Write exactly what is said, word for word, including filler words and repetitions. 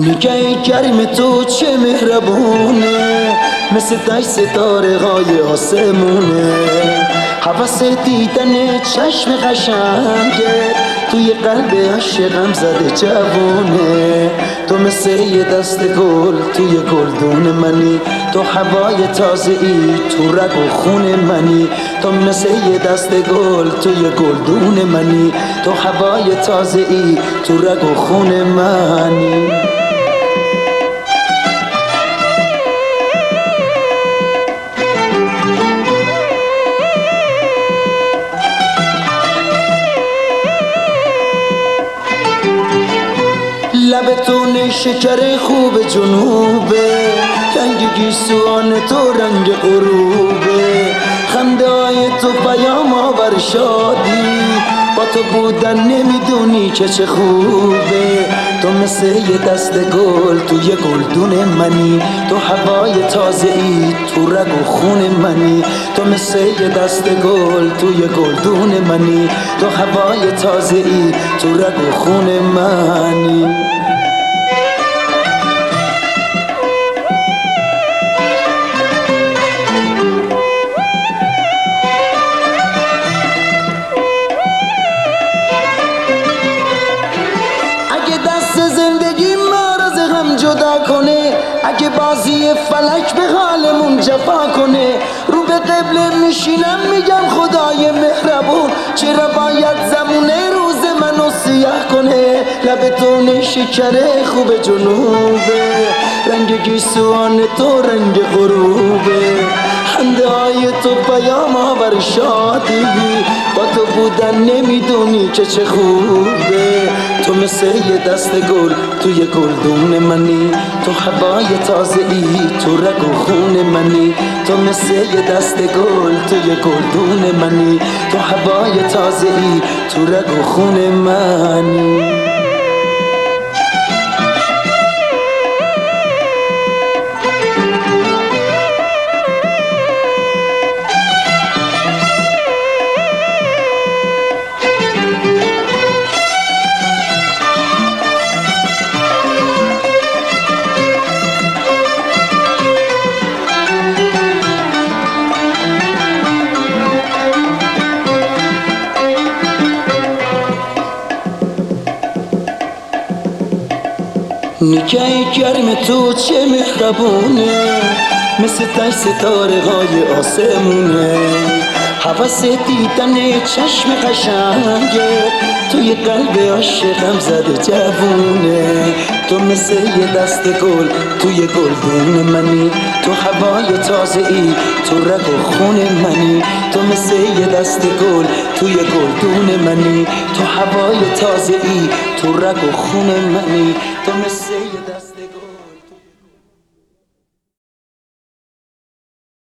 نگه گرم تو چه مهربونه، مثل دشت ستاره های آسمونه. حواس دیدن چشم قشنگه، توی قلب عاشقم زده جوونه. تو مثل یه دست گل توی گلدون منی، تو هوای تازه ای تو رگ و خون منی. تو مثل یه دست گل توی گلدون منی، تو هوای تازه ای تو رگ و خون منی. لب تو نیشکر خوب جنوبه، رنگ گیسوان تو رنگ غروبه. خنده های تو پیام آور شادی، با تو بودن نمیدونی که چه خوبه. تو مثل یه دست گل توی گلدون منی، تو هوای تازه ای تو رگ و خون منی. تو مثل یه دست گل توی گلدون منی، تو هوای تازه ای تو رگ و خون منی. جدا کنه، اگه بازی فلک به حالمون جفا کنه، رو به قبله میشینم میگم خدای مهربون، چرا باید زمونه روز منو سیاه کنه. لب تو نیشکر خوب جنوبه، رنگ گیسوان تو رنگ غروبه. خنده های تو پیام آور شادی، با تو بودن نمیدونی که چه خوبه. تو مثل یه دست گل توی گلدون منی، تو هوای تازه ای تو رگ و خون منی. تو مثل یه دست گل توی گلدون منی، تو هوای تازه ای تو رگ و خون منی. نگه گرم تو چه مهربونه، مثل دشت ستاره های آسمونه. حواس دیدن چشم قشنگه، توی قلب عاشقم زده جوونه. تو مثل یه دست گل توی گلدون منی، تو هوای تازه ای تو رگ و خون منی. تو مثل یه دست گل توی گلدون منی، تو هوای تازه ای تو رگ و خون منی. تو مثل یه دست گل